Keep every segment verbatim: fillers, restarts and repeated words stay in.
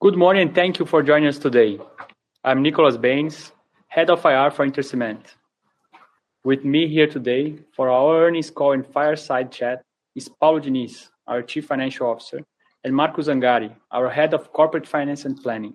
Good morning and thank you for joining us today. I'm Nicolas Baines, Head of I R for Intercement. With me here today for our earnings call and fireside chat is Paulo Diniz, our Chief Financial Officer, and Marco Zangari, our Head of Corporate Finance and Planning.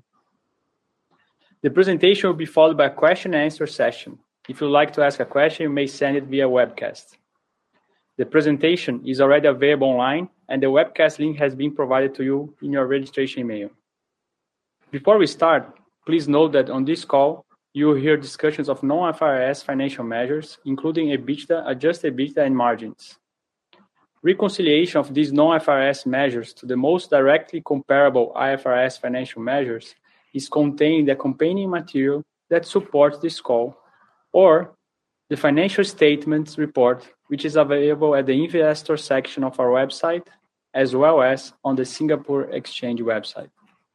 The presentation will be followed by a question and answer session. If you'd like to ask a question, you may send it via webcast. The presentation is already available online and the webcast link has been provided to you in your registration email. Before we start, please note that on this call, you will hear discussions of non I F R S financial measures, including EBITDA, adjusted EBITDA, and margins. Reconciliation of these non I F R S measures to the most directly comparable I F R S financial measures is contained in the accompanying material that supports this call, or the financial statements report, which is available at the investor section of our website, as well as on the Singapore Exchange website.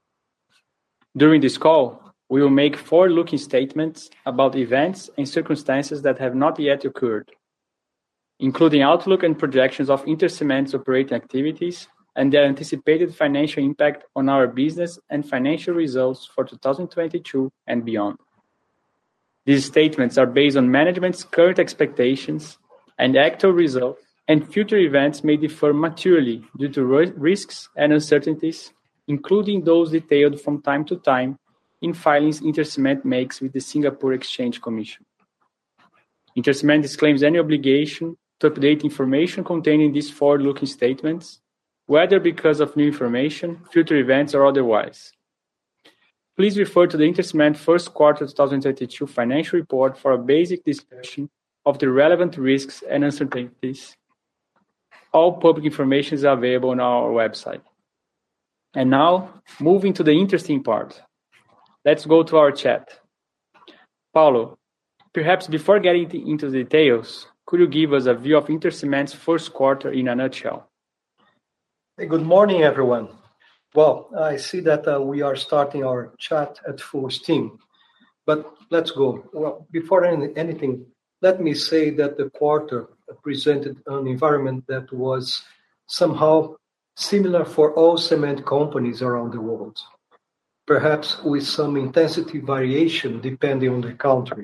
During this call, we will make forward-looking statements about events and circumstances that have not yet occurred, including outlook and projections of Intercement's operating activities and their anticipated financial impact on our business and financial results for two thousand twenty-two and beyond. These statements are based on management's current expectations, and actual results and future events may differ materially due to risks and uncertainties, including those detailed from time to time in filings Intercement makes with the Singapore Exchange Commission. Intercement disclaims any obligation to update information contained in these forward-looking statements, whether because of new information, future events, or otherwise. Please refer to the Intercement first quarter twenty twenty-two financial report for a basic discussion of the relevant risks and uncertainties. All public information is available on our website. And now, moving to the interesting part. Let's go to our chat. Paulo, perhaps before getting into the details, could you give us a view of Intercement's first quarter in a nutshell? Hey, good morning, everyone. Well, I see that uh, we are starting our chat at full steam, but let's go. Well, before any, anything, let me say that the quarter presented an environment that was somehow similar for all cement companies around the world, perhaps with some intensity variation depending on the country.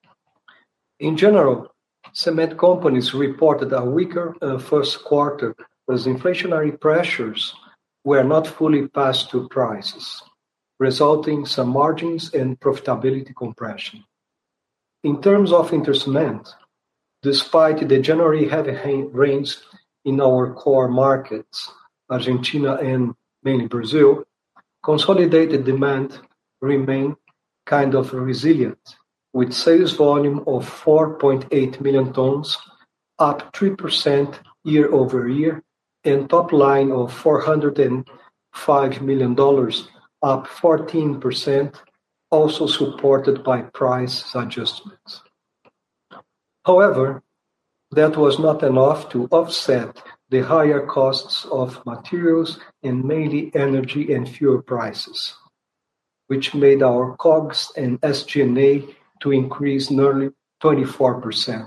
In general, cement companies reported a weaker uh, first quarter as inflationary pressures were not fully passed to prices, resulting in some margins and profitability compression. In terms of Intercement, despite the January heavy rains in our core markets, Argentina and mainly Brazil, consolidated demand remained kind of resilient, with sales volume of four point eight million tons, up three percent year over year, and top line of four hundred five million dollars, up fourteen percent, also supported by price adjustments. However, that was not enough to offset the higher costs of materials and mainly energy and fuel prices, which made our C O G S and S G and A to increase nearly twenty-four percent.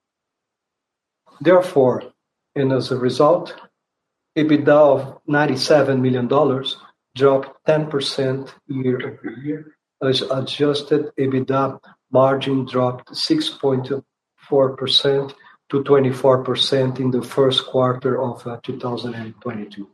Therefore, and as a result, EBITDA of ninety-seven million dollars dropped ten percent year over year, as adjusted EBITDA margin dropped six point four percent to twenty-four percent in the first quarter of uh, two thousand twenty-two.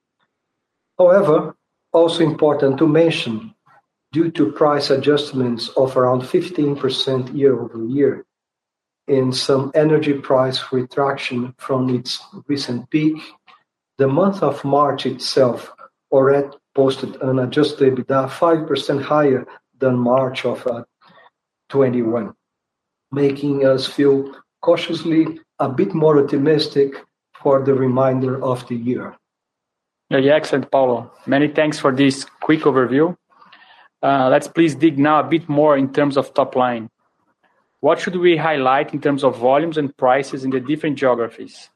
However, also important to mention, due to price adjustments of around fifteen percent year over year and some energy price retraction from its recent peak, the month of March itself already posted an adjusted EBITDA five percent higher than March of uh, twenty-one, making us feel cautiously a bit more optimistic for the remainder of the year. Yeah, excellent, Paulo. Many thanks for this quick overview. Uh, let's please dig now a bit more in terms of top line. What should we highlight in terms of volumes and prices in the different geographies?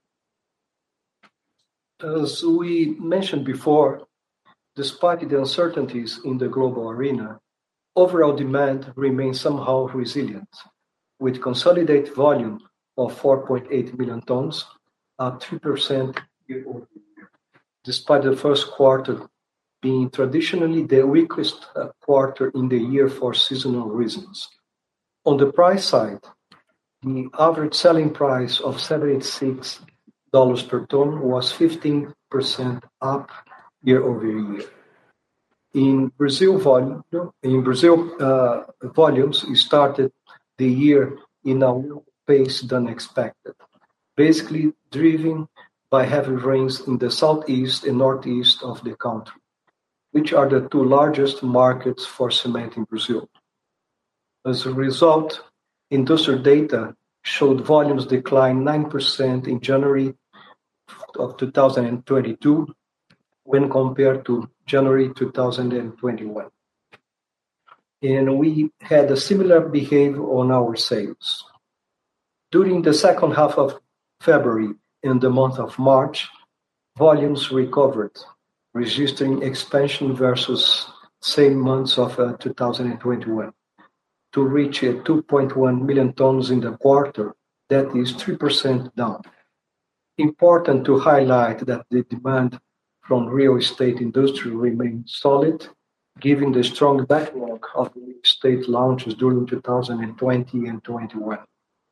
As we mentioned before, despite the uncertainties in the global arena, overall demand remains somehow resilient, with consolidated volume of four point eight million tons, up three percent year over year. Despite the first quarter being traditionally the weakest uh, quarter in the year for seasonal reasons. On the price side, the average selling price of seventy-six dollars per ton was fifteen percent up year over year. In Brazil, volume, in Brazil uh, volumes started the year in a lower pace than expected, basically driven by heavy rains in the southeast and northeast of the country, which are the two largest markets for cement in Brazil. As a result, industrial data showed volumes decline nine percent in January of two thousand twenty-two when compared to January two thousand twenty-one. And we had a similar behavior on our sales. During the second half of February and the month of March, volumes recovered, registering expansion versus same months of uh, two thousand twenty-one to reach uh, two point one million tons in the quarter, that is three percent down. Important to highlight that the demand from real estate industry remains solid, given the strong backlog of real estate launches during two thousand twenty and twenty-one.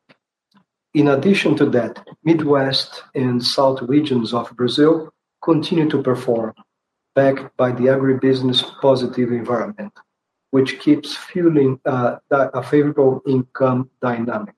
In addition to that, Midwest and South regions of Brazil continue to perform, backed by the agribusiness positive environment, which keeps fueling uh, a favorable income dynamic.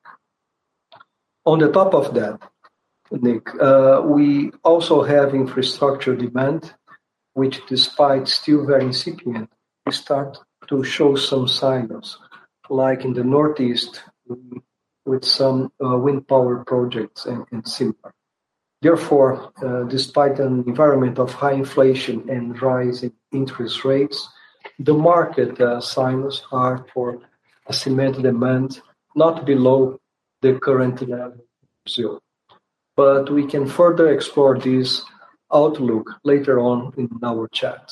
On the top of that, Nick, uh, we also have infrastructure demand, which despite still very incipient, start to show some signs, like in the Northeast with some uh, wind power projects and, and similar. Therefore, uh, despite an environment of high inflation and rising interest rates, the market uh, signs are for a cement demand not below the current level in Brazil. But we can further explore this outlook later on in our chat.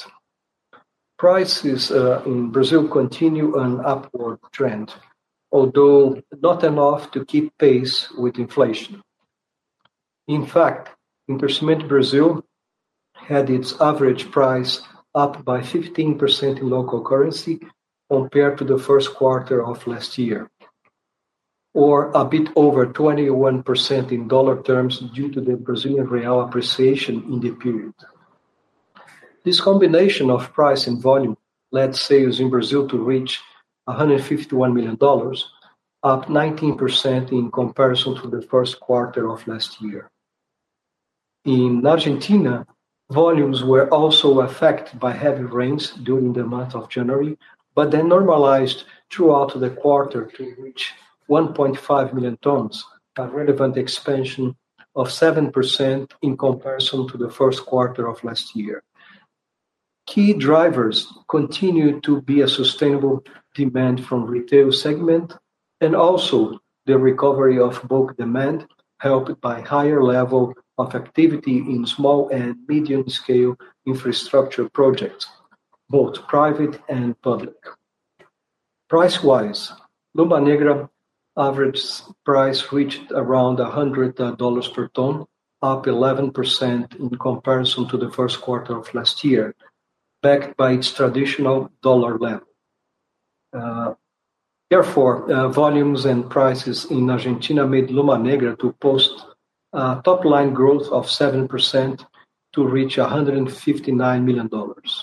Prices uh, in Brazil continue an upward trend, although not enough to keep pace with inflation. In fact, Intercement Brazil had its average price up by fifteen percent in local currency compared to the first quarter of last year, or a bit over twenty-one percent in dollar terms due to the Brazilian real appreciation in the period. This combination of price and volume led sales in Brazil to reach one hundred fifty-one million dollars, up nineteen percent in comparison to the first quarter of last year. In Argentina, volumes were also affected by heavy rains during the month of January, but then normalized throughout the quarter to reach one point five million tons, a relevant expansion of seven percent in comparison to the first quarter of last year. Key drivers continue to be a sustainable demand from retail segment and also the recovery of bulk demand, helped by higher level of activity in small and medium-scale infrastructure projects, both private and public. Price-wise, Luma Negra average price reached around one hundred dollars per ton, up eleven percent in comparison to the first quarter of last year, backed by its traditional dollar level. Uh, therefore, uh, volumes and prices in Argentina made Luma Negra to post a top-line growth of seven percent to reach one hundred fifty-nine million dollars.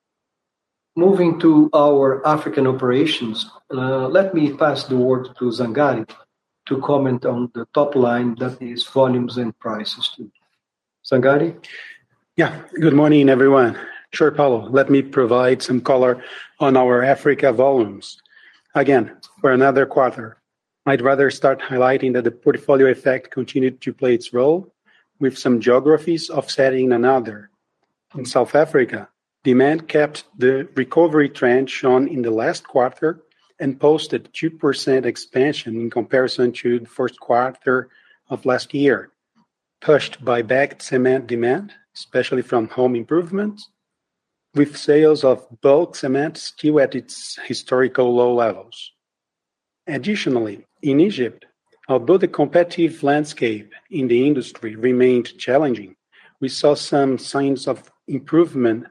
Moving to our African operations, uh, let me pass the word to Zangari to comment on the top line, that is volumes and prices too. Zangari? Yeah, good morning, everyone. Sure, Paulo, let me provide some color on our Africa volumes. Again, for another quarter, I'd rather start highlighting that the portfolio effect continued to play its role, with some geographies offsetting another. In South Africa, demand kept the recovery trend shown in the last quarter and posted two percent expansion in comparison to the first quarter of last year, pushed by bagged cement demand, especially from home improvements, with sales of bulk cement still at its historical low levels. Additionally, in Egypt, although the competitive landscape in the industry remained challenging, we saw some signs of improvement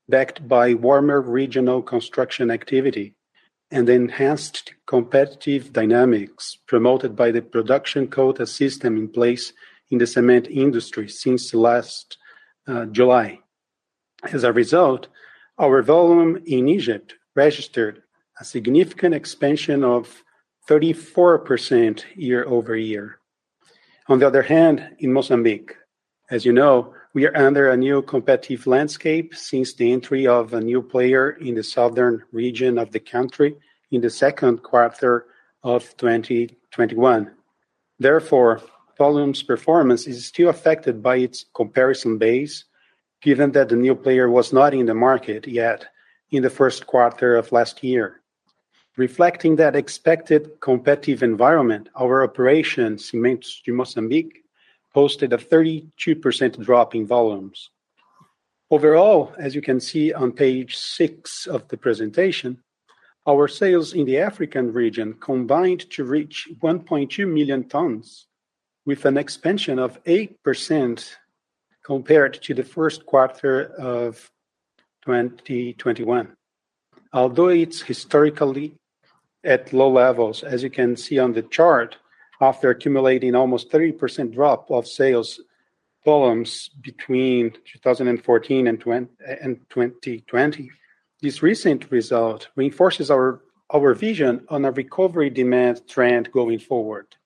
backed by warmer regional construction activity and enhanced competitive dynamics promoted by the production quota system in place in the cement industry since last uh, July. As a result, our volume in Egypt registered a significant expansion of thirty-four percent year over year. On the other hand, in Mozambique, as you know, we are under a new competitive landscape since the entry of a new player in the southern region of the country in the second quarter of twenty twenty-one. Therefore, volume's performance is still affected by its comparison base, given that the new player was not in the market yet in the first quarter of last year. Reflecting that expected competitive environment, our operation, Cimentos de Moçambique, posted a thirty-two percent drop in volumes. Overall, as you can see on page six of the presentation, our sales in the African region combined to reach one point two million tons, with an expansion of eight percent compared to the first quarter of twenty twenty-one. Although it's historically at low levels, as you can see on the chart, after accumulating almost thirty percent drop of sales volumes between two thousand fourteen and twenty twenty, this recent result reinforces our, our vision on a recovery demand trend going forward.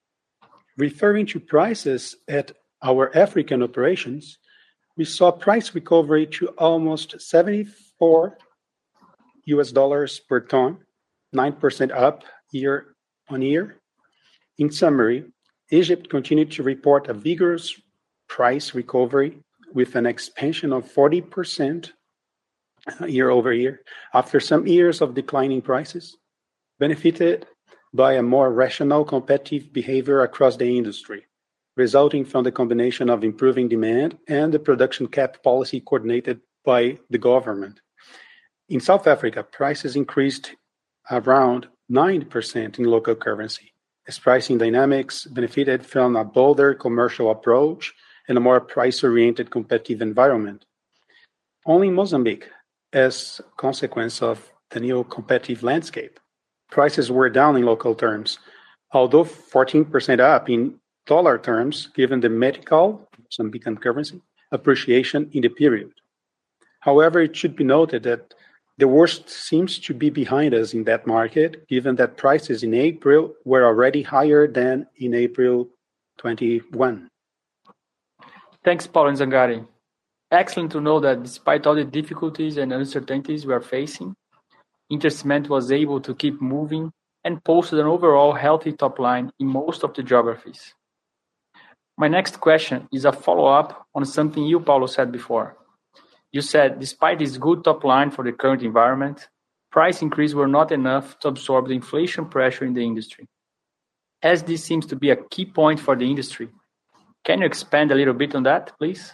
Referring to prices at our African operations, we saw price recovery to almost seventy-four U S dollars per ton, nine percent up year on year. In summary, Egypt continued to report a vigorous price recovery with an expansion of forty percent year over year after some years of declining prices, benefited by a more rational competitive behavior across the industry, resulting from the combination of improving demand and the production cap policy coordinated by the government. In South Africa, prices increased around nine percent in local currency, as pricing dynamics benefited from a bolder commercial approach and a more price-oriented competitive environment. Only in Mozambique, as a consequence of the new competitive landscape, prices were down in local terms, although fourteen percent up in dollar terms, given the medical, Mozambican currency, appreciation in the period. However, it should be noted that the worst seems to be behind us in that market, given that prices in April were already higher than in April twenty-one. Thanks, Paulo and Zangari. Excellent to know that despite all the difficulties and uncertainties we are facing, Intercement was able to keep moving and posted an overall healthy top line in most of the geographies. My next question is a follow-up on something you, Paulo, said before. You said, despite this good top line for the current environment, price increases were not enough to absorb the inflation pressure in the industry. As this seems to be a key point for the industry, can you expand a little bit on that, please?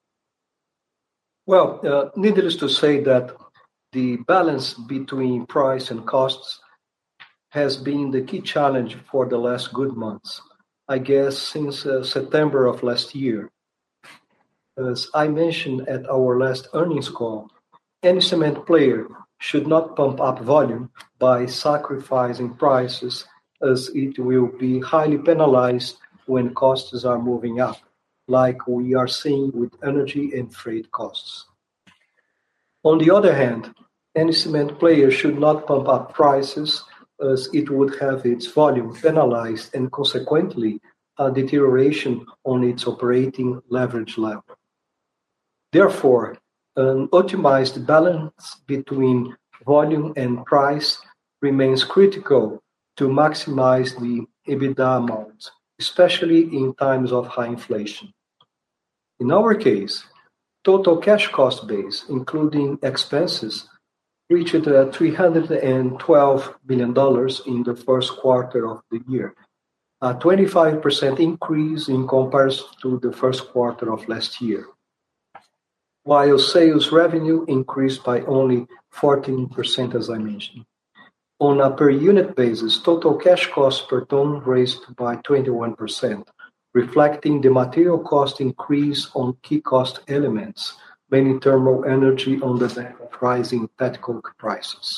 Well, uh, needless to say that the balance between price and costs has been the key challenge for the last good months, I guess since uh, September of last year. As I mentioned at our last earnings call, any cement player should not pump up volume by sacrificing prices, as it will be highly penalized when costs are moving up, like we are seeing with energy and freight costs. On the other hand, any cement player should not pump up prices, as it would have its volume penalized and consequently a deterioration on its operating leverage level. Therefore, an optimized balance between volume and price remains critical to maximize the EBITDA amount, especially in times of high inflation. In our case, total cash cost base, including expenses, reached uh, three hundred twelve million dollars in the first quarter of the year, a twenty-five percent increase in comparison to the first quarter of last year, while sales revenue increased by only fourteen percent, as I mentioned. On a per unit basis, total cash cost per ton raised by twenty-one percent, reflecting the material cost increase on key cost elements mainly thermal energy on the back of rising petcoke prices.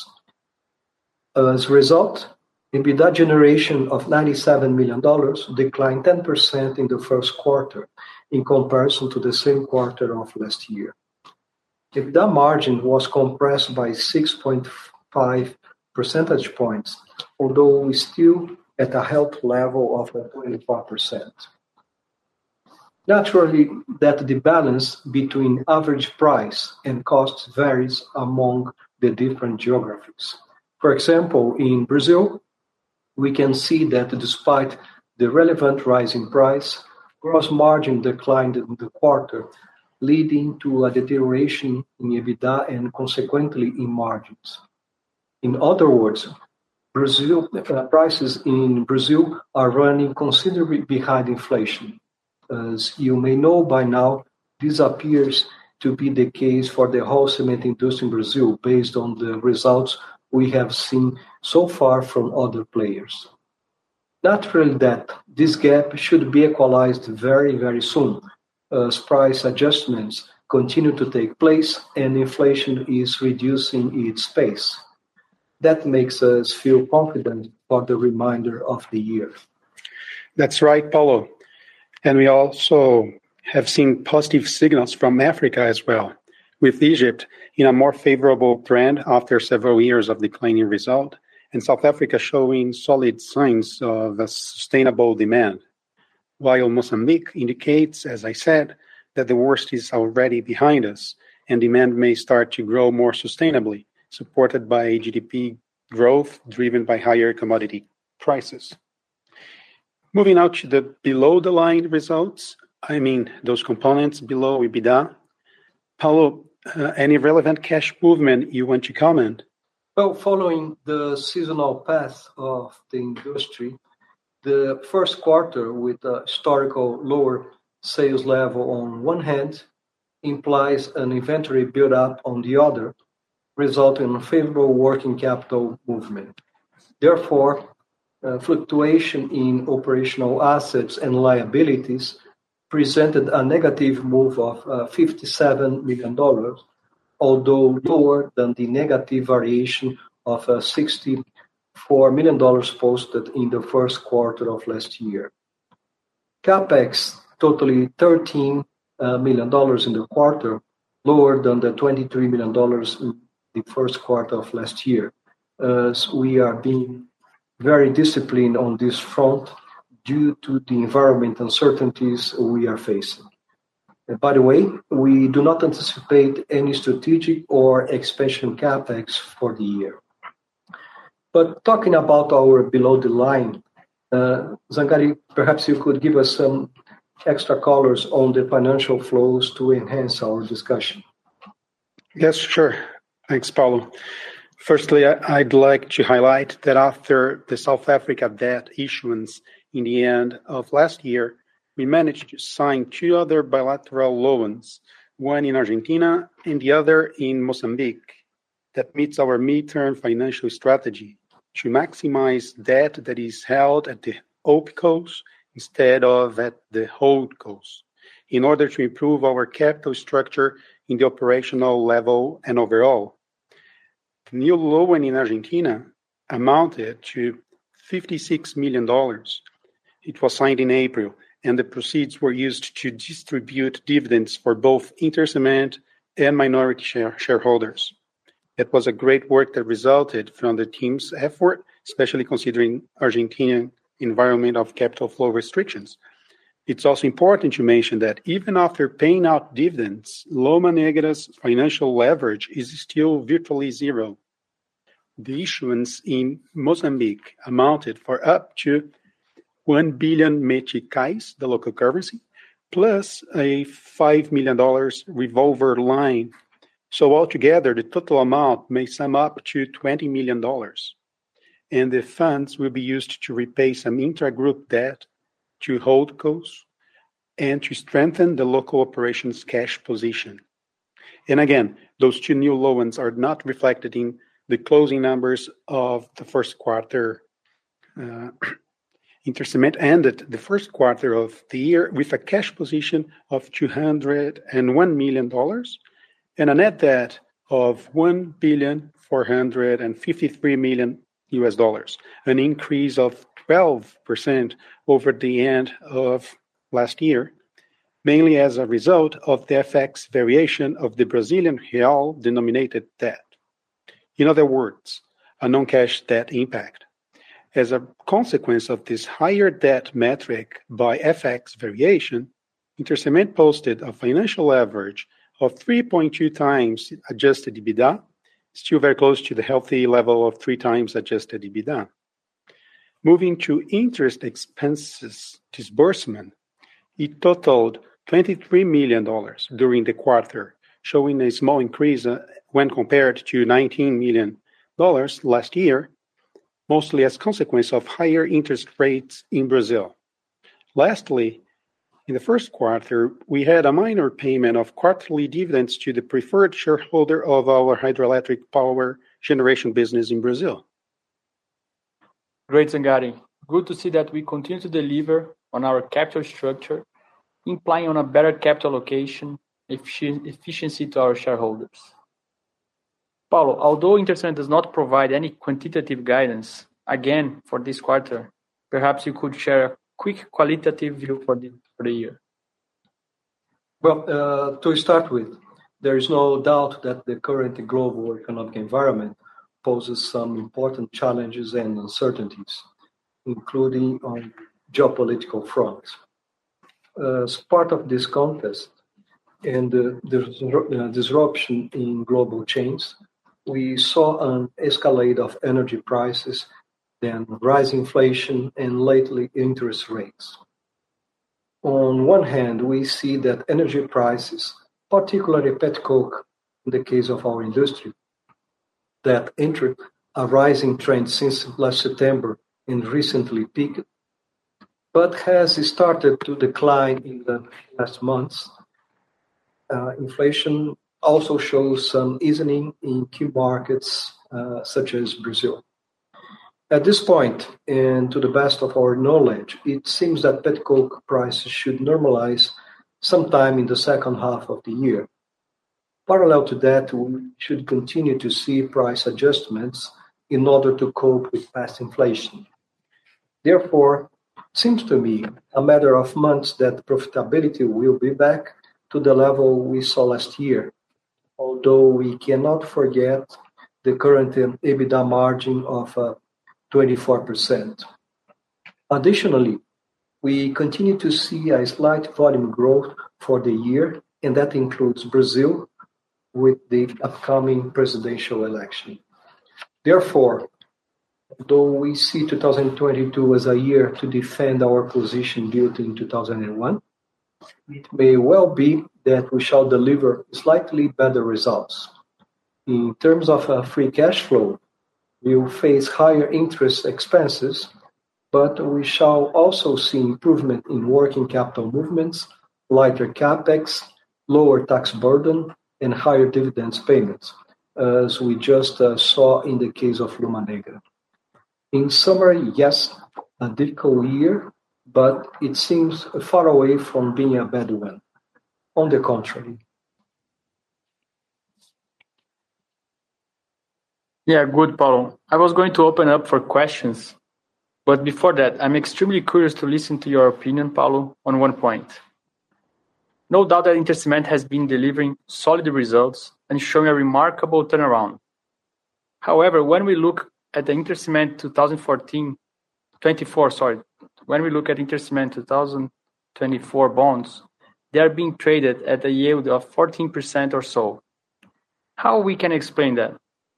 As a result, EBITDA generation of ninety-seven million dollars declined ten percent in the first quarter in comparison to the same quarter of last year. EBITDA margin was compressed by six point five percentage points, although still at a healthy level of twenty-four percent. Naturally, that the balance between average price and cost varies among the different geographies. For example, in Brazil, we can see that despite the relevant rise in price, gross margin declined in the quarter, leading to a deterioration in EBITDA and consequently in margins. In other words, Brazil uh, prices in Brazil are running considerably behind inflation. As you may know by now, this appears to be the case for the whole cement industry in Brazil based on the results we have seen so far from other players. Naturally that this gap should be equalized very, very soon as price adjustments continue to take place and inflation is reducing its pace. That makes us feel confident for the remainder of the year. That's right, Paulo. And we also have seen positive signals from Africa as well, with Egypt in a more favorable trend after several years of declining result, and South Africa showing solid signs of a sustainable demand, while Mozambique indicates, as I said, that the worst is already behind us and demand may start to grow more sustainably, supported by G D P growth driven by higher commodity prices. Moving out to the below-the-line results, I mean those components below EBITDA. Paulo, uh, any relevant cash movement you want to comment? Well, following the seasonal path of the industry, the first quarter with a historical lower sales level on one hand implies an inventory build-up on the other, resulting in a favorable working capital movement. Therefore, uh, fluctuation in operational assets and liabilities presented a negative move of uh, fifty-seven million dollars, although lower than the negative variation of uh, sixty-four million dollars posted in the first quarter of last year. CapEx totaling thirteen million dollars in the quarter, lower than the twenty-three million dollars in the first quarter of last year, as we are being very disciplined on this front due to the environment uncertainties we are facing. And by the way, we do not anticipate any strategic or expansion CapEx for the year. But talking about our below the line, uh, Zancari, perhaps you could give us some extra colors on the financial flows to enhance our discussion. Yes, sure. Thanks, Paulo. Firstly, I'd like to highlight that after the South Africa debt issuance in the end of last year, we managed to sign two other bilateral loans, one in Argentina and the other in Mozambique, that meets our midterm financial strategy to maximize debt that is held at the OpCos instead of at the HoldCos, in order to improve our capital structure in the operational level and overall. The new loan in Argentina amounted to fifty-six million dollars. It was signed in April, and the proceeds were used to distribute dividends for both Intercement and minority share- shareholders. It was a great work that resulted from the team's effort, especially considering Argentinian environment of capital flow restrictions. It's also important to mention that even after paying out dividends, Loma Negra's financial leverage is still virtually zero. The issuance in Mozambique amounted for up to one billion meticais, the local currency, plus a five million dollars revolver line. So altogether, the total amount may sum up to twenty million dollars. And the funds will be used to repay some intra-group debt to HoldCos and to strengthen the local operations cash position. And again, those two new loans are not reflected in the closing numbers of the first quarter. Uh, Intercement ended the first quarter of the year with a cash position of two hundred one million dollars and a net debt of one billion four hundred fifty-three million U S dollars, an increase of twelve percent over the end of last year, mainly as a result of the F X variation of the Brazilian real denominated debt. In other words, a non-cash debt impact. As a consequence of this higher debt metric by F X variation, Intercement posted a financial leverage of three point two times adjusted EBITDA, still very close to the healthy level of three times adjusted EBITDA. Moving to interest expenses disbursement, it totaled twenty-three million dollars during the quarter, showing a small increase uh, when compared to nineteen million dollars last year, mostly as a consequence of higher interest rates in Brazil. Lastly, in the first quarter, we had a minor payment of quarterly dividends to the preferred shareholder of our hydroelectric power generation business in Brazil. Great, Zangari. Good to see that we continue to deliver on our capital structure, implying on a better capital allocation effic- efficiency to our shareholders. Paulo, although Intercement does not provide any quantitative guidance, again, for this quarter, perhaps you could share a quick qualitative view for the, for the year. Well, uh, to start with, there is no doubt that the current global economic environment poses some important challenges and uncertainties, including on geopolitical fronts. As part of this context and the, the disruption in global chains, we saw an escalate of energy prices, then rising inflation, and lately interest rates. On one hand, we see that energy prices, particularly petcoke in the case of our industry, that entered a rising trend since last September and recently peaked, but has started to decline in the last months. Uh, inflation also shows some easing in key markets uh, such as Brazil. At this point, and to the best of our knowledge, it seems that petcoke prices should normalize sometime in the second half of the year. Parallel to that, we should continue to see price adjustments in order to cope with past inflation. Therefore, it seems to me a matter of months that profitability will be back to the level we saw last year, although we cannot forget the current EBITDA margin of uh, twenty-four percent. Additionally, we continue to see a slight volume growth for the year, and that includes Brazil with the upcoming presidential election. Therefore, though we see two thousand twenty-two as a year to defend our position built in two thousand one, it may well be that we shall deliver slightly better results. In terms of uh, free cash flow, we will face higher interest expenses, but we shall also see improvement in working capital movements, lighter capex, lower tax burden, and higher dividends payments, as we just uh, saw in the case of Luma Negra. In summary, yes, a difficult year, but it seems far away from being a bad one. On the contrary. Yeah, good, Paulo. I was going to open up for questions, but before that, I'm extremely curious to listen to your opinion, Paulo, on one point. No doubt that Intercement has been delivering solid results and showing a remarkable turnaround. However, when we look at the Intercement twenty fourteen, twenty-four, sorry, when we look at Intercement twenty twenty-four bonds, they are being traded at a yield of fourteen percent or so. How we can explain that?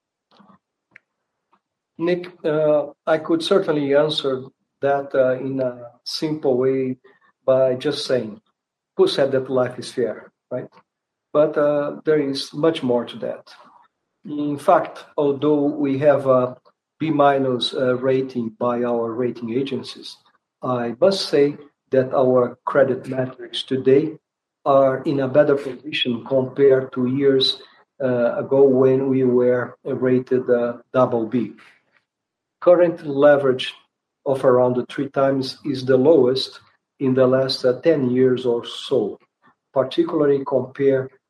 Nick, uh, I could certainly answer that uh, in a simple way by just saying, who said that life is fair, right? But uh, there is much more to that. In fact, although we have a B minus uh, rating by our rating agencies, I must say that our credit metrics today are in a better position compared to years uh, ago when we were rated uh, double B. Current leverage of around three times is the lowest in the last uh, ten years or so, particularly compared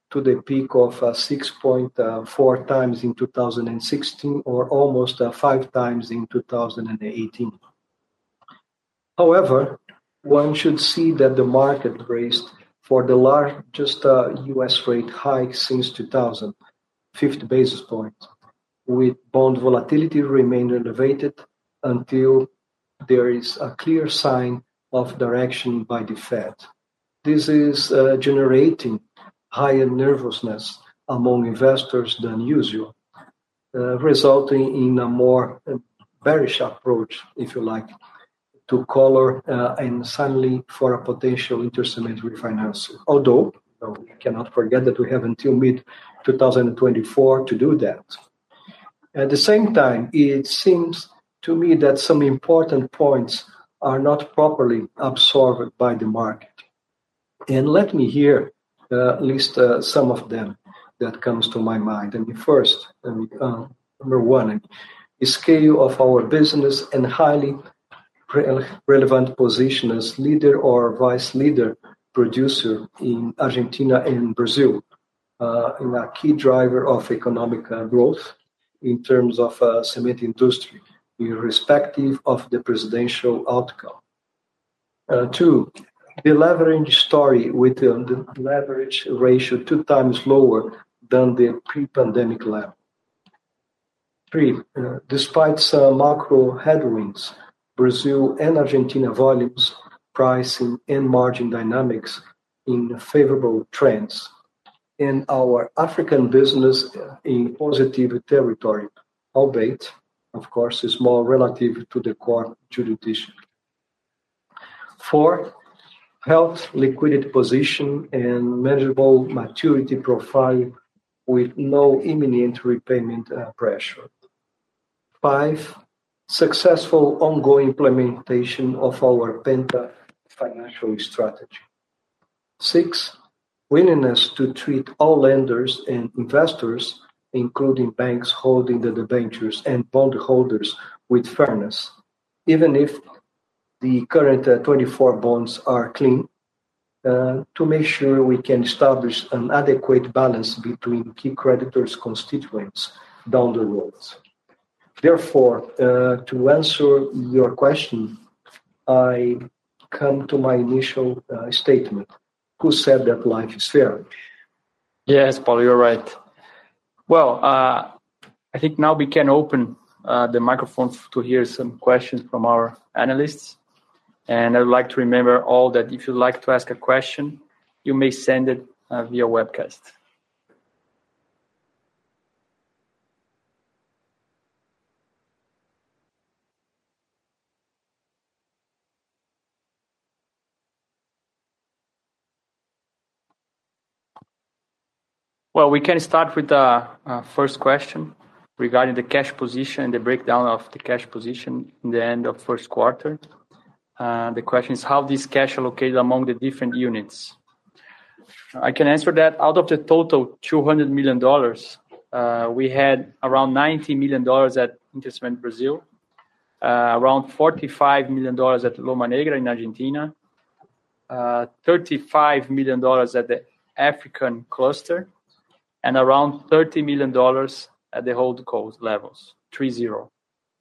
to the peak of uh, six point four times in two thousand sixteen or almost uh, five times in two thousand eighteen. However, one should see that the market braced for the largest uh, U S rate hike since two thousand, fifty basis points, with bond volatility remaining elevated until there is a clear sign of direction by the Fed. This is uh, generating higher nervousness among investors than usual, uh, resulting in a more bearish approach, if you like, to color uh, and suddenly for a potential interest-rate refinancing. Although, you know, we cannot forget that we have until mid twenty twenty-four to do that. At the same time, it seems to me that some important points are not properly absorbed by the market. And let me here uh, list uh, some of them that comes to my mind. I mean, first, I mean, uh, number one, I mean, the scale of our business and highly re- relevant position as leader or vice leader producer in Argentina and Brazil, uh, in a key driver of economic uh, growth in terms of uh, cement industry, irrespective of the presidential outcome. Uh, two, the leverage story with uh, the leverage ratio two times lower than the pre-pandemic level. Three, uh, despite some macro headwinds, Brazil and Argentina volumes, pricing, and margin dynamics in favorable trends, and our African business in positive territory, albeit, of course, is more relative to the core jurisdiction. Four, health, liquidity position, and manageable maturity profile with no imminent repayment uh, pressure. Five, successful ongoing implementation of our Penta financial strategy. Six, willingness to treat all lenders and investors, including banks holding the debentures and bondholders, with fairness, even if the current uh, twenty-four bonds are clean, uh, to make sure we can establish an adequate balance between key creditors' constituents down the road. Therefore, uh, to answer your question, I come to my initial uh, statement. Who said that life is fair? Yes, Paulo, you're right. Well, uh, I think now we can open uh, the microphone to hear some questions from our analysts. And I would like to remember all that if you'd like to ask a question, you may send it uh, via webcast. Well, we can start with the uh, first question regarding the cash position and the breakdown of the cash position in the end of first quarter. Uh, the question is how this cash allocated among the different units. I can answer that. Out of the total two hundred million dollars, uh, we had around ninety million dollars at Intercement Brazil, uh, around forty-five million dollars at Loma Negra in Argentina, uh, thirty-five million dollars at the African cluster, and around thirty million dollars at the holdco levels, three zero.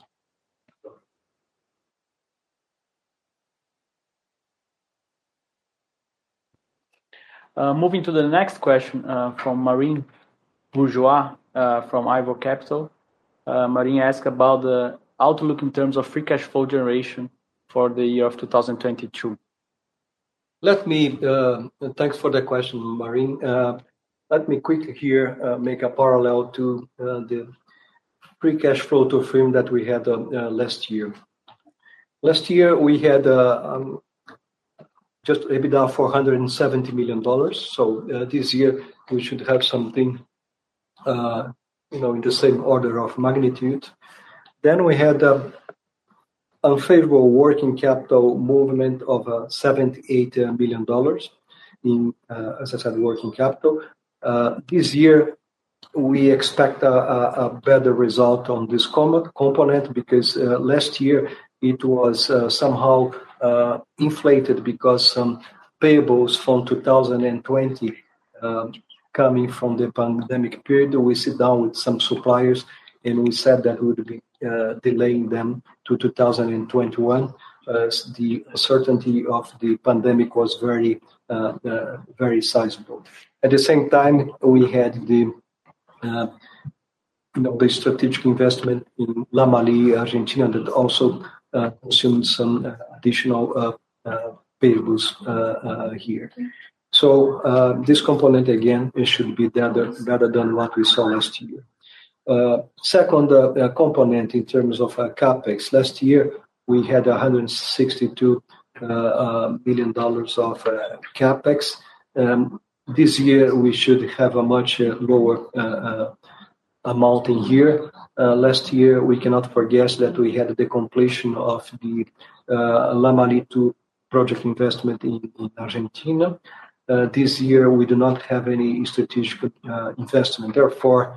Uh, moving to the next question uh, from Marine Bourgeois uh, from Ivor Capital. Uh, Marine asked about the outlook in terms of free cash flow generation for the year of two thousand twenty-two. Let me, uh, thanks for the question, Marine. Uh, let me quickly here uh, make a parallel to uh, the free cash flow to firm that we had uh, uh, last year. Last year we had uh, um, just EBITDA four hundred seventy million dollars. So uh, this year we should have something, uh, you know, in the same order of magnitude. Then we had uh, unfavorable working capital movement of uh, seventy-eight million dollars in, uh, as I said, working capital. Uh, this year we expect a, a, a better result on this component because uh, last year it was uh, somehow uh, inflated because some payables from two thousand twenty um, coming from the pandemic period, we sit down with some suppliers and we said that we would be uh, delaying them to two thousand twenty-one as the uncertainty of the pandemic was very, uh, uh, very sizable. At the same time, we had the uh, you know, the strategic investment in Lamalie, Argentina, that also uh, consumed some uh, additional uh, uh, payables uh, uh, here. So uh, this component, again, it should be better, better than what we saw last year. Uh, second uh, uh, component in terms of uh, CapEx, last year we had one hundred sixty-two uh, uh, million dollars of uh, CapEx. Um, this year we should have a much uh, lower uh, uh, amount in here. Uh, last year we cannot forget that we had the completion of the uh, Lamalie two project investment in, in Argentina. Uh, this year we do not have any strategic uh, investment. Therefore,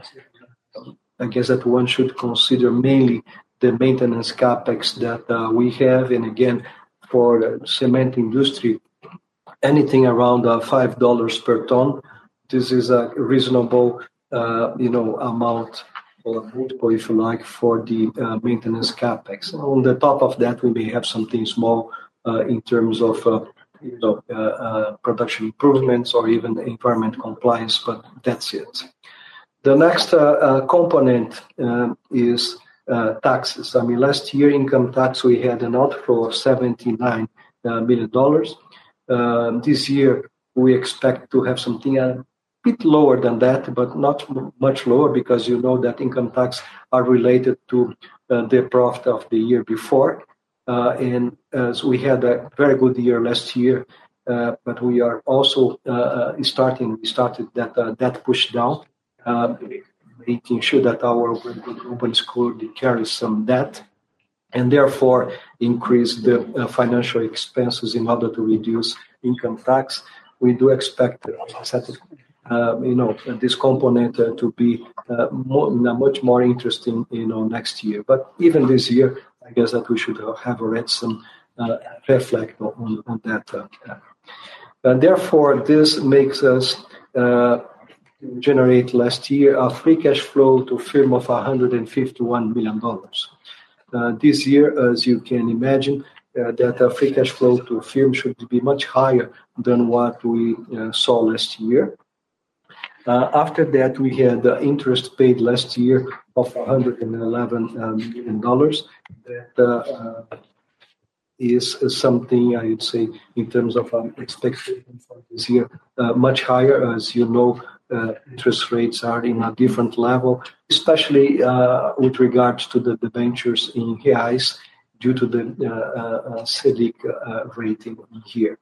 I guess that one should consider mainly the maintenance capex that uh, we have. And again, for the cement industry, anything around uh, five dollars per ton, this is a reasonable, uh, you know, amount or multiple, if you like, for the uh, maintenance capex. On the top of that, we may have something small uh, in terms of uh, you know, uh, uh, production improvements or even environment compliance, but that's it. The next uh, uh, component uh, is uh, taxes. I mean, last year income tax, we had an outflow of seventy-nine million dollars. Uh, this year, we expect to have something a bit lower than that, but not much lower because you know that income tax are related to uh, the profit of the year before. Uh, and as we had a very good year last year, uh, but we are also uh, starting, we started that, uh, that push down. Uh, making sure that our companies could carry some debt and therefore increase the uh, financial expenses in order to reduce income tax. We do expect uh, you know, this component uh, to be uh, more, much more interesting you know, next year. But even this year, I guess that we should have already some uh, reflect on, on that. Uh, and therefore, this makes us uh, generate last year a free cash flow to firm of one hundred fifty-one million dollars. Uh, this year, as you can imagine, uh, that uh, free cash flow to firm should be much higher than what we uh, saw last year. Uh, after that, we had uh, interest paid last year of one hundred eleven million dollars. That uh, uh, is something, I would say, in terms of um, expectation for this year, uh, much higher. As you know, uh, interest rates are in a different level, especially uh, with regards to the debentures in reais due to the uh, uh, Selic uh, rating here.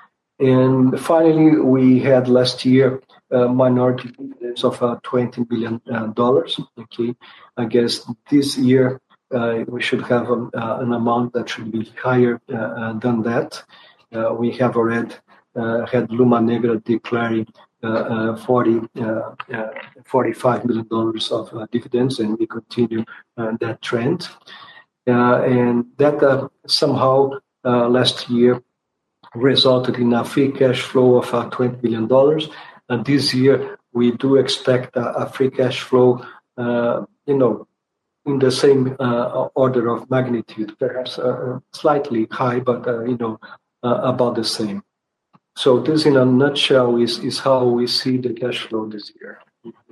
And finally, we had last year uh, minority dividends of uh, twenty billion dollars. Uh, okay, I guess this year uh, we should have um, uh, an amount that should be higher uh, uh, than that. Uh, we have already uh, had Luma Negra declaring uh, uh, forty, uh, uh, forty-five million dollars of uh, dividends, and we continue uh, that trend. Uh, and that uh, somehow uh, last year resulted in a free cash flow of uh, twenty billion dollars. And this year, we do expect a, a free cash flow, uh, you know, in the same uh, order of magnitude, perhaps uh, slightly high, but, uh, you know, uh, about the same. So this, in a nutshell, is, is how we see the cash flow this year.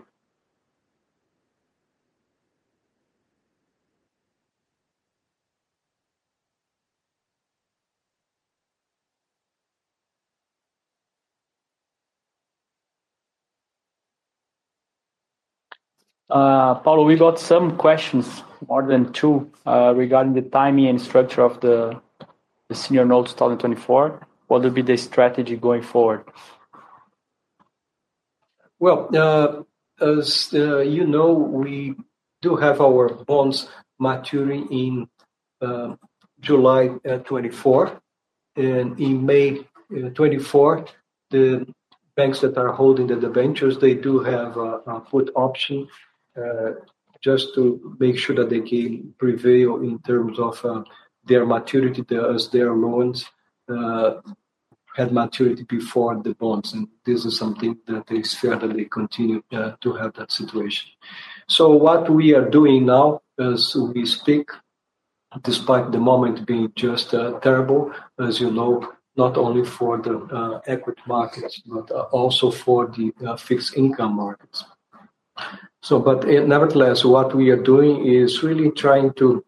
Uh, Paulo, we got some questions, more than two, uh, regarding the timing and structure of the, the senior notes twenty twenty-four. What will be the strategy going forward? Well, uh, as uh, you know, we do have our bonds maturing in uh, July uh, twenty-four, and in May uh, twenty-four, the banks that are holding the debentures, they do have a, a put option. Uh, just to make sure that they can prevail in terms of uh, their maturity the, as their loans uh, had maturity before the bonds, and this is something that is fair that they continue uh, to have that situation. So what we are doing now as we speak, despite the moment being just uh, terrible, as you know, not only for the uh, equity markets, but uh, also for the uh, fixed income markets. So, but uh, nevertheless, what we are doing is really trying to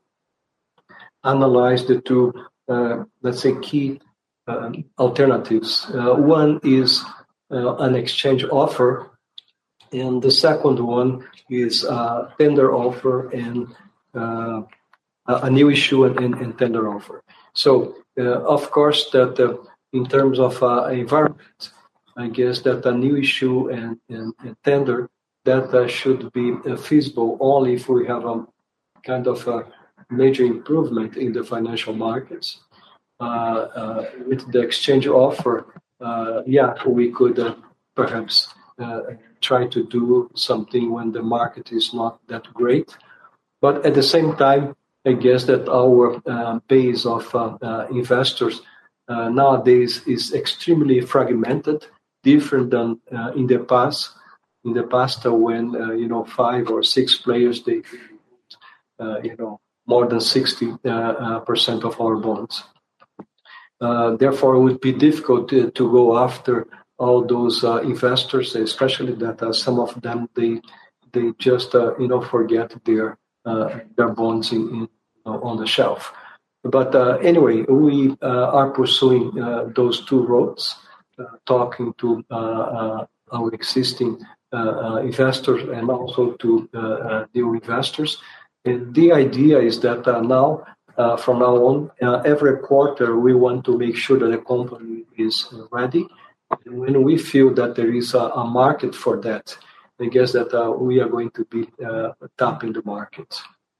analyze the two, uh, let's say, key uh, alternatives. Uh, one is uh, an exchange offer, and the second one is a tender offer and uh, a new issue and, and, and tender offer. So, uh, of course, that uh, in terms of uh, environment, I guess that a new issue and, and, and tender, that uh, should be uh, feasible only if we have a kind of a major improvement in the financial markets. Uh, uh, with the exchange offer, uh, yeah, we could uh, perhaps uh, try to do something when the market is not that great. But at the same time, I guess that our uh, base of uh, uh, investors uh, nowadays is extremely fragmented, different than uh, in the past. In the past, uh, when uh, you know five or six players, they uh, you know more than sixty uh, uh, percent of our bonds. Uh, therefore, it would be difficult to, to go after all those uh, investors, especially that uh, some of them they they just uh, you know forget their uh, their bonds in, in uh, on the shelf. But uh, anyway, we uh, are pursuing uh, those two roads, uh, talking to uh, uh, our existing uh, uh, investors and also to uh, uh, new investors. And the idea is that uh, now, uh, from now on, uh, every quarter we want to make sure that the company is ready. And when we feel that there is a, a market for that, I guess that uh, we are going to be uh, tapping the market.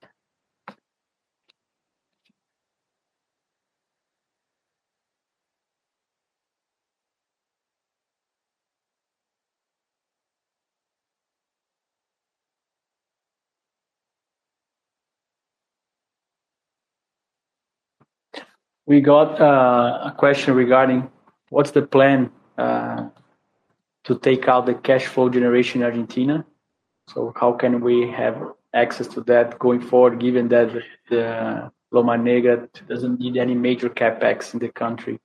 We got uh, a question regarding what's the plan uh, to take out the cash flow generation in Argentina. So how can we have access to that going forward, given that the Loma Negra doesn't need any major capex in the country?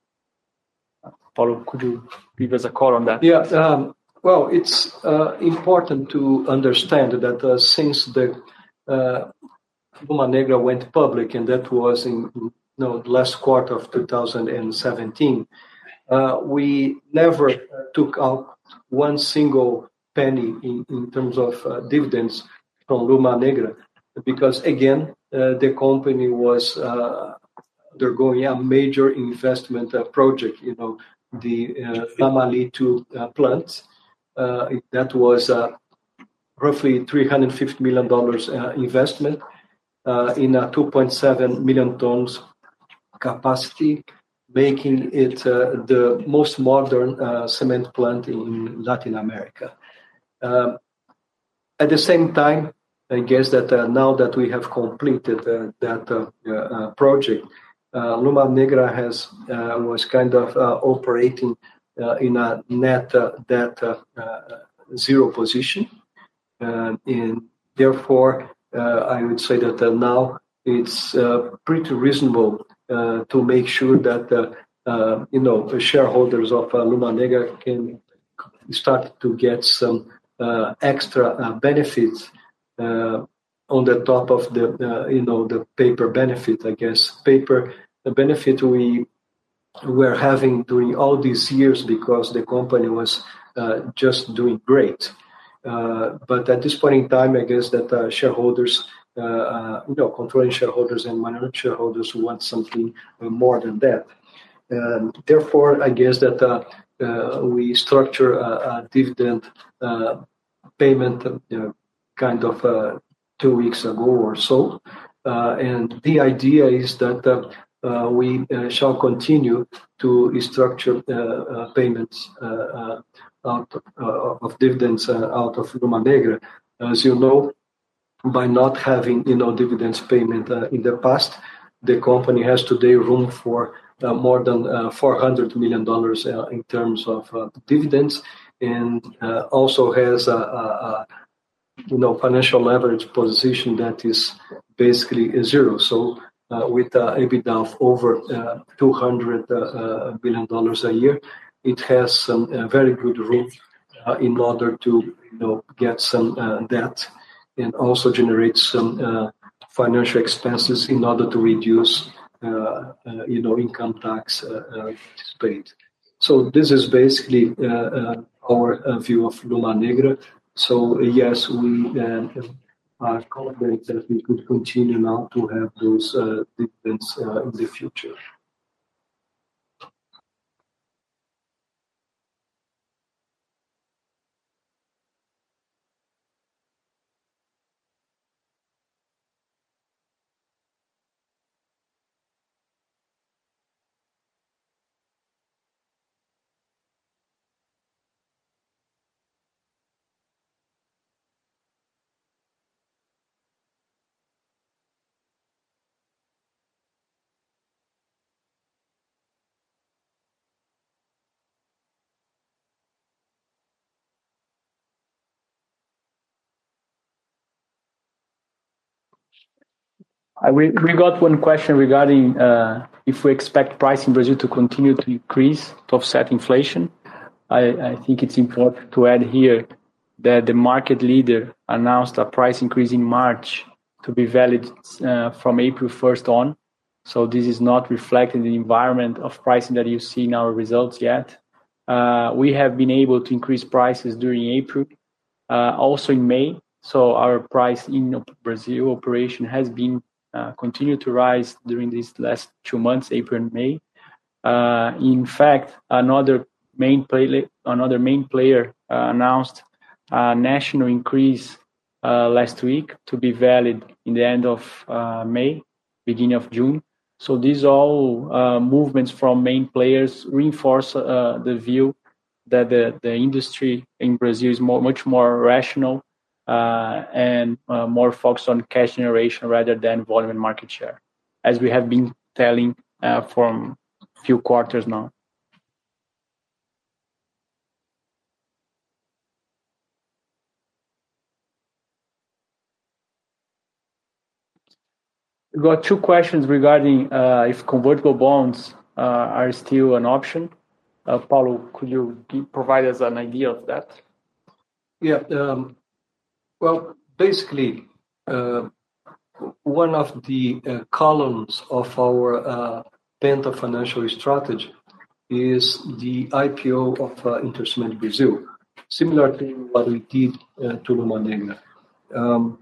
Paulo, could you give us a call on that? Yeah, um, well, it's uh, important to understand that uh, since the uh, Loma Negra went public, and that was in you know, the last quarter of two thousand seventeen, uh, we never took out one single penny in, in terms of uh, dividends from Loma Negra, because again, uh, the company was uh, undergoing a major investment uh, project, you know, the uh, Tamali two uh, plant. Uh, that was uh, roughly three hundred fifty million dollars uh, investment uh, in a two point seven million tons capacity, making it uh, the most modern uh, cement plant in Latin America. Um, at the same time, I guess that uh, now that we have completed uh, that uh, uh, project, uh, Loma Negra has uh, was kind of uh, operating uh, in a net uh, debt uh, uh, zero position, uh, and therefore uh, I would say that uh, now it's uh, pretty reasonable uh, to make sure that uh, uh, you know the shareholders of uh, Loma Negra can start to get some uh, extra uh, benefits uh, on the top of the uh, you know the paper benefit. I guess paper the benefit we were having during all these years because the company was uh, just doing great. Uh, but at this point in time, I guess that uh, shareholders, uh, uh, you know, controlling shareholders and minority shareholders want something uh, more than that. Um, therefore, I guess that uh, uh, we structure a, a dividend uh, payment uh, kind of uh, two weeks ago or so. Uh, and the idea is that uh, uh, we uh, shall continue to structure uh, uh, payments uh, uh, out of, uh, of dividends uh, out of Loma Negra. As you know, by not having you know dividends payment uh, in the past, the company has today room for uh, more than uh, four hundred million dollars uh, in terms of uh, dividends, and uh, also has a, a, a you know financial leverage position that is basically zero. So uh, with uh, EBITDA of over uh, two hundred billion dollars a year, it has some uh, very good room uh, in order to you know get some uh, debt and also generate some uh, financial expenses in order to reduce uh, uh, you know income tax uh, uh, paid. So this is basically uh, uh, our uh, view of Luma Negra. So yes, we uh, are confident that we could continue now to have those uh, dividends uh, in the future. Uh, we, we got one question regarding uh, if we expect price in Brazil to continue to increase to offset inflation. I, I think it's important to add here that the market leader announced a price increase in March to be valid uh, from April first on. So this is not reflected in the environment of pricing that you see in our results yet. Uh, we have been able to increase prices during April, uh, also in May. So our price in Brazil operation has been uh, continued to rise during these last two months, April and May. Uh, in fact, another main play, another main player uh, announced a national increase uh, last week to be valid in the end of uh, May, beginning of June. So these all uh, movements from main players reinforce uh, the view that the, the industry in Brazil is more, much more rational uh, and uh, more focused on cash generation rather than volume and market share, as we have been telling uh, from few quarters now. We got two questions regarding uh, if convertible bonds uh, are still an option. Uh, Paulo, could you give, provide us an idea of that? Yeah. Um, well, basically, uh, one of the uh, columns of our uh, Penta financial strategy is the I P O of uh, Intercement Brazil, similar to what we did uh, to Luma Negra. Um,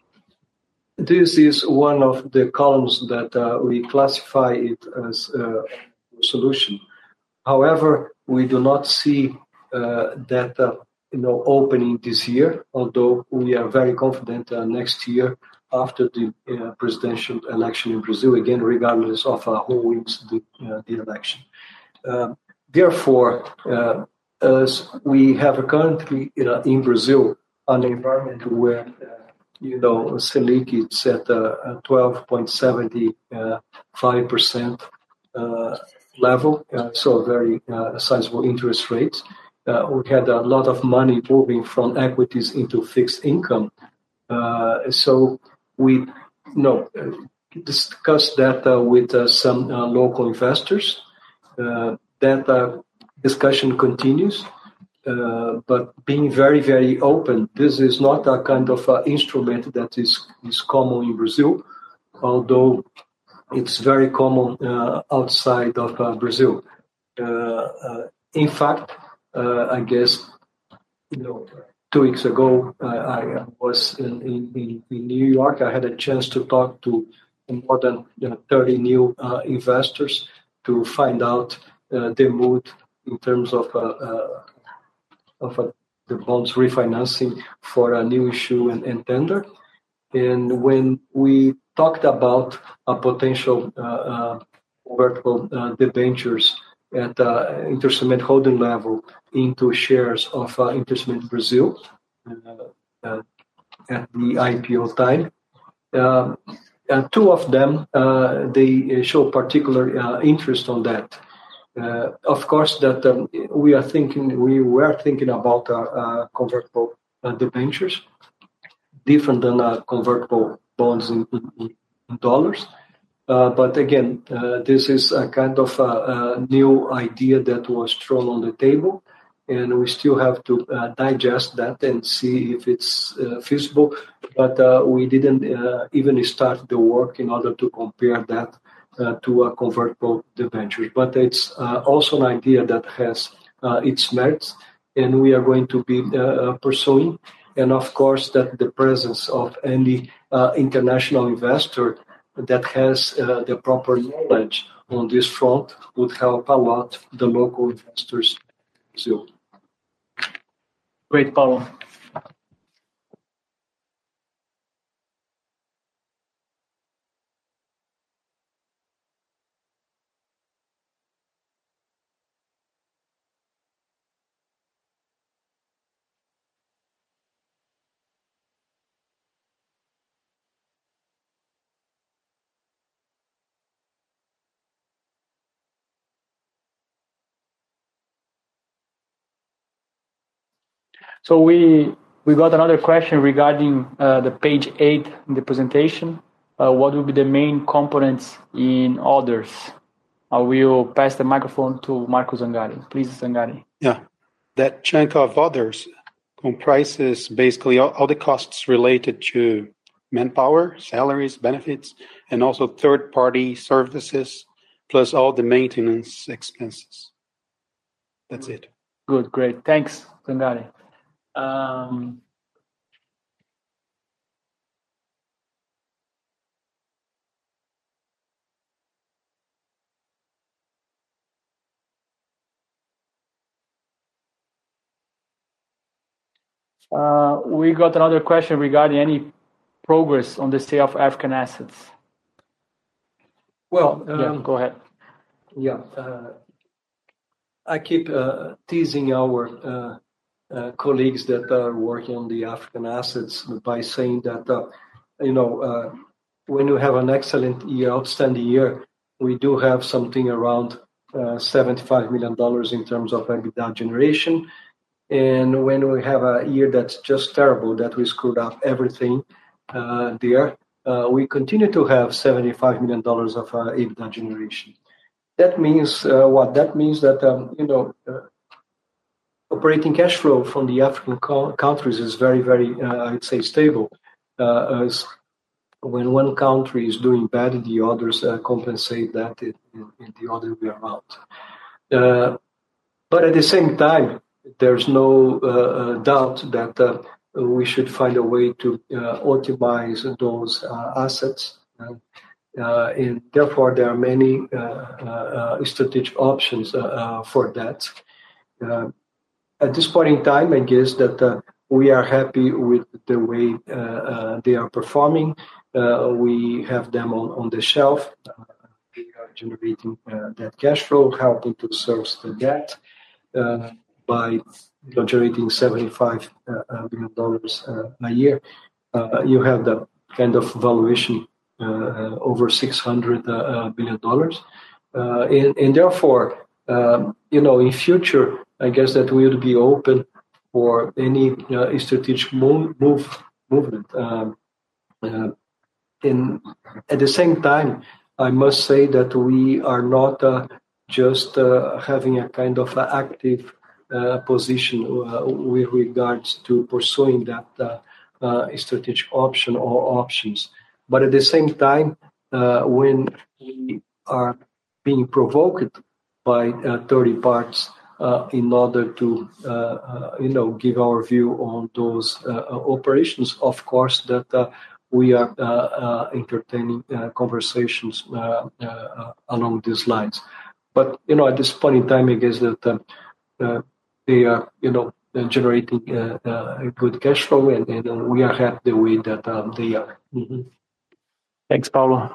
this is one of the columns that uh, we classify it as a solution. However, we do not see uh, that uh, you know opening this year, although we are very confident uh, next year after the uh, presidential election in Brazil, again, regardless of uh, who wins the, uh, the election. Uh, therefore, uh, as we have currently you know, in Brazil an environment where uh, you know Selic is at uh, twelve point seven five percent uh, level, uh, so very uh, sizable interest rates. Uh, we had a lot of money moving from equities into fixed income. Uh, so we you know, discussed that uh, with uh, some uh, local investors. Uh, that uh, discussion continues, uh, but being very, very open. This is not a kind of uh, instrument that is, is common in Brazil, although it's very common uh, outside of uh, Brazil. Uh, uh, in fact, uh, I guess, you know, two weeks ago, uh, I was in, in, in New York. I had a chance to talk to more than you know, thirty new uh, investors to find out uh, their mood in terms of uh, uh, of uh, the bonds refinancing for a new issue and, and tender. And when we talked about a potential uh, uh, convertible uh, debentures at uh, Intercement holding level into shares of uh, Intercement Brazil uh, uh, at the I P O time, uh, uh, two of them, uh, they show particular uh, interest on that. Uh, of course, that um, we are thinking, we were thinking about uh, uh, convertible uh, debentures, different than uh, convertible bonds in, in, in dollars. Uh, but again, uh, this is a kind of a, a new idea that was thrown on the table, and we still have to uh, digest that and see if it's uh, feasible. But uh, we didn't uh, even start the work in order to compare that uh, to a convertible debenture. But it's uh, also an idea that has uh, its merits, and we are going to be uh, pursuing. And of course, that the presence of any uh, international investor that has uh, the proper knowledge on this front would help a lot the local investors in Brazil. Great, Paulo. So we we got another question regarding uh, the page eight in the presentation. Uh, what will be the main components in others? I will pass the microphone to Marco Zangari. Please, Zangari. Yeah, that chunk of others comprises basically all, all the costs related to manpower, salaries, benefits, and also third-party services, plus all the maintenance expenses. That's it. Good, great. Thanks, Zangari. Um, uh, we got another question regarding any progress on the sale of African assets. Well, um, yeah, go ahead. Yeah, uh, I keep uh, teasing our uh, uh, colleagues that are working on the African assets by saying that, uh, you know, uh, when you have an excellent year, outstanding year, we do have something around uh, seventy-five million dollars in terms of EBITDA generation. And when we have a year that's just terrible, that we screwed up everything uh, there, uh, we continue to have seventy-five million dollars of uh, EBITDA generation. That means uh, what? That means that, um, you know, uh, operating cash flow from the African co- countries is very, very, uh, I'd say, stable. Uh, as when one country is doing bad, the others uh, compensate that in, in the other way around. Uh, but at the same time, there's no uh, uh, doubt that uh, we should find a way to uh, optimize those uh, assets. Uh, uh, and therefore, there are many uh, uh, strategic options uh, uh, for that. Uh, at this point in time, I guess that uh, we are happy with the way uh, uh, they are performing. Uh, we have them on, on the shelf. Uh, they are generating uh, that cash flow, helping to service the debt uh, by you know, generating seventy-five billion dollars uh, a year. Uh, you have the kind of valuation uh, over six hundred billion dollars. Uh, and, and therefore, um, you know, in future, I guess that we will be open for any uh, strategic move, move movement. Um, uh, and at the same time, I must say that we are not uh, just uh, having a kind of uh, active uh, position uh, with regards to pursuing that uh, uh, strategic option or options. But at the same time, uh, when we are being provoked by uh, third parties uh, in order to, uh, uh, you know, give our view on those uh, operations, of course, that uh, we are uh, uh, entertaining uh, conversations uh, uh, along these lines. But, you know, at this point in time, I guess that uh, uh, they are, you know, generating uh, uh, a good cash flow, and, and we are happy the way that um, they are. Mm-hmm. Thanks, Paulo.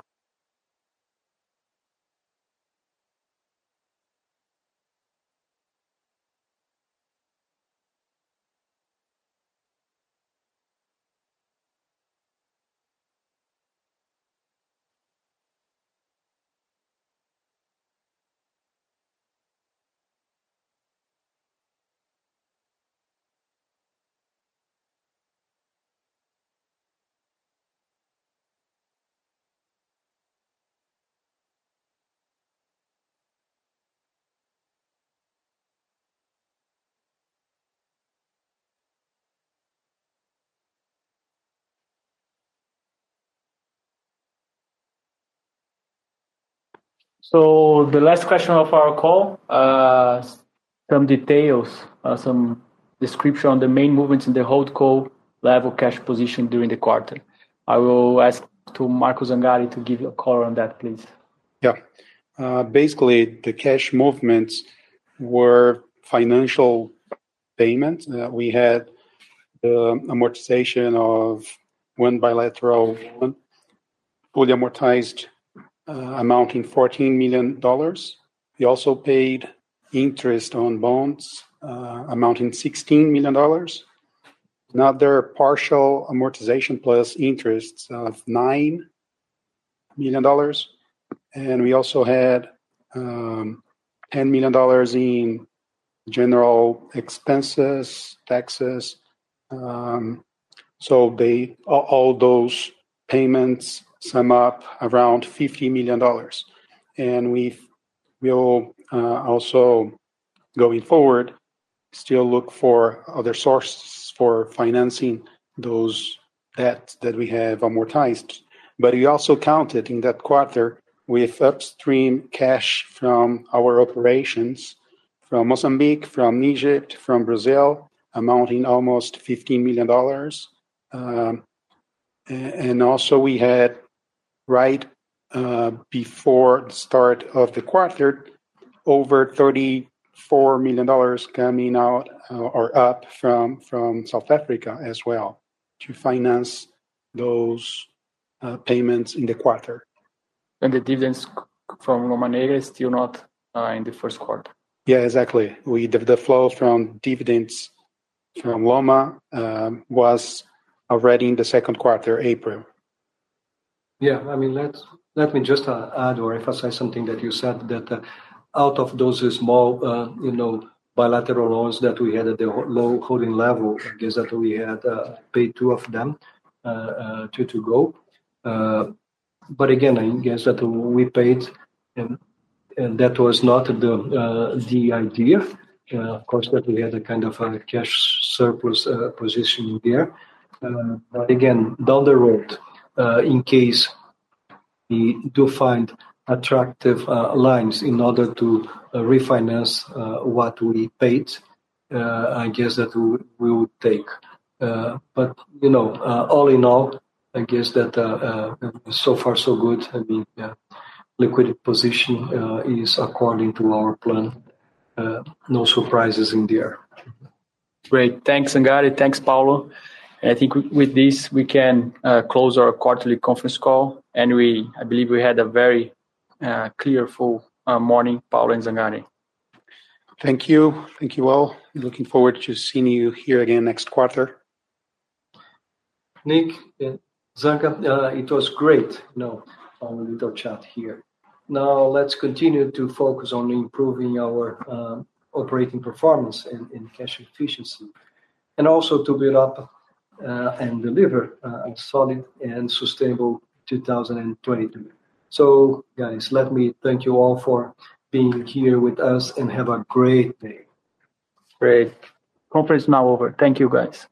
So the last question of our call, uh, some details, uh, some description on the main movements in the holdco level cash position during the quarter. I will ask to Marco Zangari to give you a call on that, please. Yeah. Uh, basically, the cash movements were financial payments. Uh, we had the amortization of one bilateral loan, fully amortized, uh, amounting fourteen million dollars. We also paid interest on bonds, uh, amounting sixteen million dollars. Another partial amortization plus interests of nine million dollars. And we also had um, ten million dollars in general expenses, taxes. Um, so they all, all those payments sum up around fifty million dollars. And we will uh, also, going forward, still look for other sources for financing those debts that we have amortized. But we also counted in that quarter with upstream cash from our operations from Mozambique, from Egypt, from Brazil, amounting almost fifteen million dollars. Um, and also we had, right uh, before the start of the quarter, over thirty-four million dollars coming out uh, or up from, from South Africa as well to finance those uh, payments in the quarter. And the dividends from Loma Negra is still not uh, in the first quarter. Yeah, exactly. We the, the flow from dividends from Loma um, was already in the second quarter, April. Yeah, I mean, let let me just uh, add or emphasize something that you said, that uh, out of those small, uh, you know, bilateral loans that we had at the low holding level, I guess that we had uh, paid two of them, uh, uh, two to go. Uh, but again, I guess that we paid, and, and that was not the uh, the idea. Uh, of course, that we had a kind of a cash surplus uh, position there. Uh, but again, down the road, uh, in case we do find attractive uh, lines in order to uh, refinance uh, what we paid, uh, I guess that we, we would take. Uh, but, you know, uh, all in all, I guess that uh, uh, so far so good. I mean, uh, liquidity position uh, is according to our plan. Uh, no surprises in there. Great. Thanks, Zangari. Thanks, Paulo. And I think with this, we can uh, close our quarterly conference call. And we, I believe we had a very uh, clear, full uh, morning, Paulo and Zangari. Thank you. Thank you all. Looking forward to seeing you here again next quarter. Nick, uh, Zanga, uh, it was great, you know, our little chat here. Now let's continue to focus on improving our uh, operating performance and, and cash efficiency, and also to build up uh, and deliver uh, a solid and sustainable two thousand twenty-two. So, guys, let me thank you all for being here with us and have a great day. Great. Conference now over. Thank you, guys.